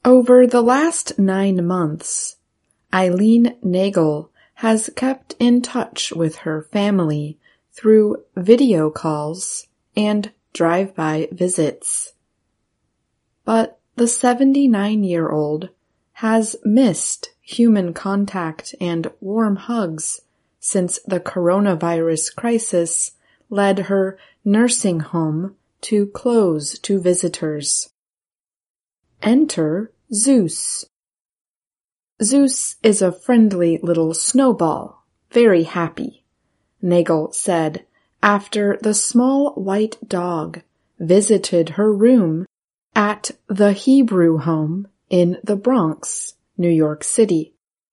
Over the last 9 months, Eileen Nagel has kept in touch with her family through video calls and drive-by visits. But the 79-year-old has missed human contact and warm hugs since the coronavirus crisis led her nursing home to close to visitors. Enter Zeus. Zeus is a friendly little snowball, very happy, Nagel said after the small white dog visited her room at the Hebrew home in the Bronx, New York City.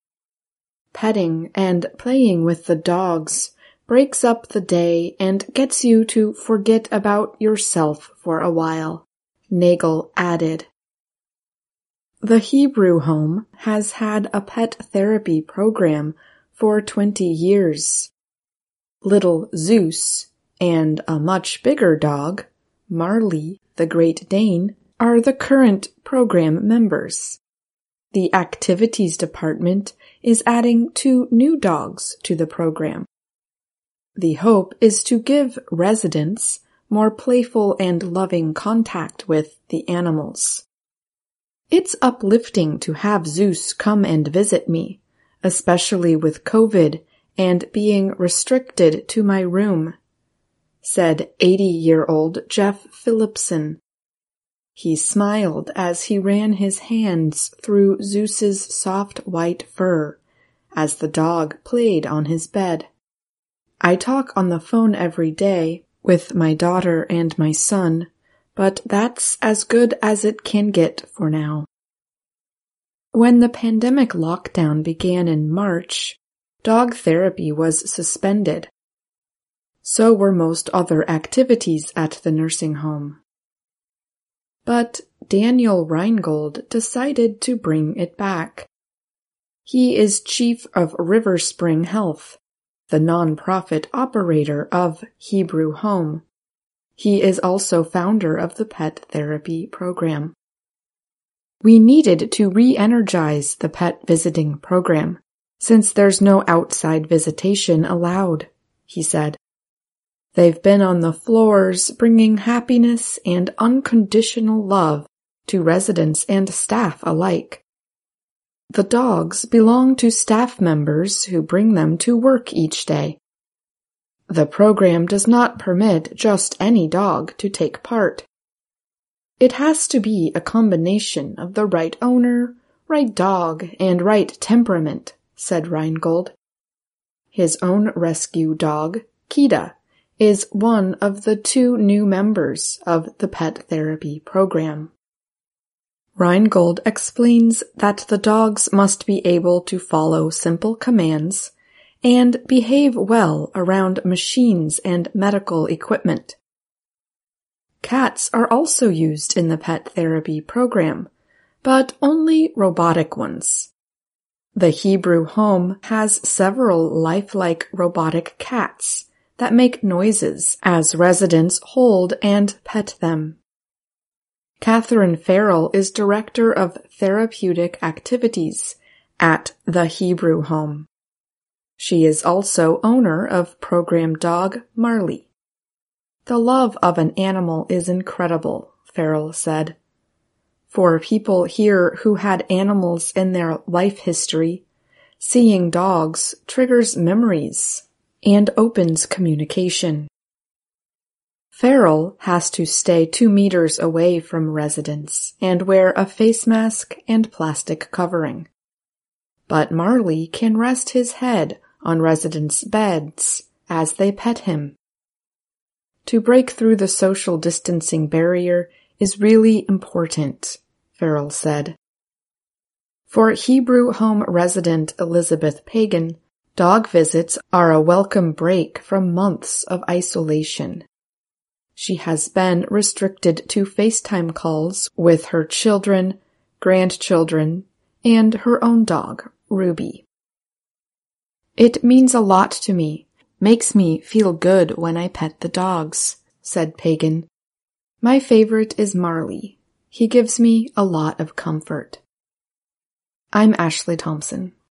Petting and playing with the dogs breaks up the day and gets you to forget about yourself for a while, Nagel added. The Hebrew home has had a pet therapy program for 20 years. Little Zeus and a much bigger dog, Marley the Great Dane, are the current program members. The activities department is adding 2 new dogs to the program. The hope is to give residents more playful and loving contact with the animals. It's uplifting to have Zeus come and visit me, especially with COVID and being restricted to my room, said 80-year-old Jeff Phillipson. He smiled as he ran his hands through Zeus's soft white fur as the dog played on his bed. I talk on the phone every day with my daughter and my son, but that's as good as it can get for now. When the pandemic lockdown began in March, dog therapy was suspended. So were most other activities at the nursing home. But Daniel Reingold decided to bring it back. He is chief of River Spring Health, the nonprofit operator of Hebrew Home. He is also founder of the pet therapy program. We needed to re-energize the pet visiting program, since there's no outside visitation allowed, he said. They've been on the floors bringing happiness and unconditional love to residents and staff alike. The dogs belong to staff members who bring them to work each day. The program does not permit just any dog to take part. It has to be a combination of the right owner, right dog, and right temperament, said Reingold. His own rescue dog, Kida, is one of the 2 new members of the pet therapy program. Reingold explains that the dogs must be able to follow simple commands and behave well around machines and medical equipment. Cats are also used in the pet therapy program, but only robotic ones. The Hebrew home has several lifelike robotic cats that make noises as residents hold and pet them. Catherine Farrell is Director of Therapeutic Activities at the Hebrew Home. She is also owner of program dog Marley. The love of an animal is incredible, Farrell said. For people here who had animals in their life history, seeing dogs triggers memories and opens communication. Farrell has to stay 2 meters away from residents and wear a face mask and plastic covering. But Marley can rest his head on residents' beds as they pet him. To break through the social distancing barrier is really important, Farrell said. For Hebrew Home resident Elizabeth Pagan, dog visits are a welcome break from months of isolation. She has been restricted to FaceTime calls with her children, grandchildren, and her own dog, Ruby. It means a lot to me, makes me feel good when I pet the dogs, said Pagan. My favorite is Marley. He gives me a lot of comfort. I'm Ashley Thompson.